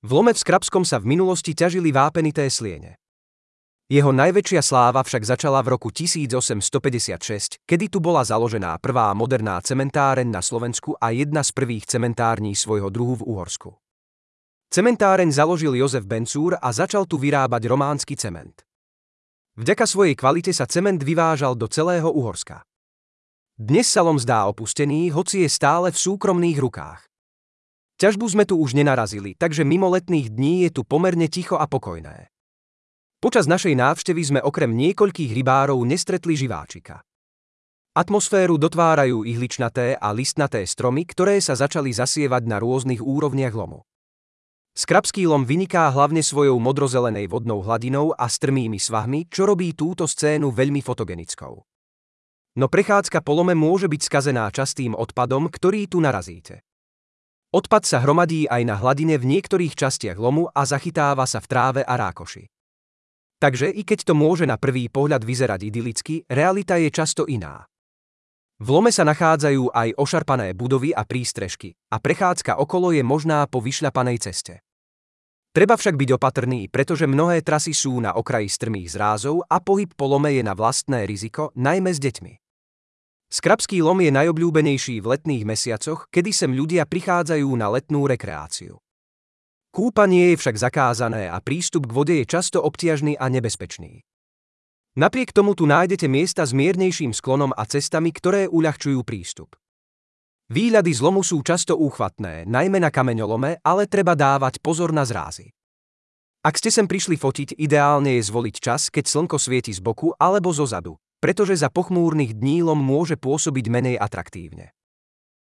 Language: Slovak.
V lome v Skrabskom sa v minulosti ťažili vápenité sliene. Jeho najväčšia sláva však začala v roku 1856, kedy tu bola založená prvá moderná cementáreň na Slovensku a jedna z prvých cementární svojho druhu v Uhorsku. Cementáreň založil Jozef Bencúr a začal tu vyrábať románsky cement. Vďaka svojej kvalite sa cement vyvážal do celého Uhorska. Dnes sa lom zdá opustený, hoci je stále v súkromných rukách. Ťažbu sme tu už nenarazili, takže mimo letných dní je tu pomerne ticho a pokojné. Počas našej návštevy sme okrem niekoľkých rybárov nestretli živáčika. Atmosféru dotvárajú ihličnaté a listnaté stromy, ktoré sa začali zasievať na rôznych úrovniach lomu. Skrabský lom vyniká hlavne svojou modrozelenej vodnou hladinou a strmými svahmi, čo robí túto scénu veľmi fotogenickou. No prechádzka po lome môže byť skazená častým odpadom, ktorý tu narazíte. Odpad sa hromadí aj na hladine v niektorých častiach lomu a zachytáva sa v tráve a rákoši. Takže i keď to môže na prvý pohľad vyzerať idylicky, realita je často iná. V lome sa nachádzajú aj ošarpané budovy a prístrežky a prechádzka okolo je možná po vyšľapanej ceste. Treba však byť opatrný, pretože mnohé trasy sú na okraji strmých zrázov a pohyb po lome je na vlastné riziko, najmä s deťmi. Skrabský lom je najobľúbenejší v letných mesiacoch, kedy sem ľudia prichádzajú na letnú rekreáciu. Kúpanie je však zakázané a prístup k vode je často obťažný a nebezpečný. Napriek tomu tu nájdete miesta s miernejším sklonom a cestami, ktoré uľahčujú prístup. Výhľady z lomu sú často úchvatné, najmä na kameňolome, ale treba dávať pozor na zrázy. Ak ste sem prišli fotiť, ideálne je zvoliť čas, keď slnko svieti z boku alebo zo zadu, pretože za pochmúrnych dní lom môže pôsobiť menej atraktívne.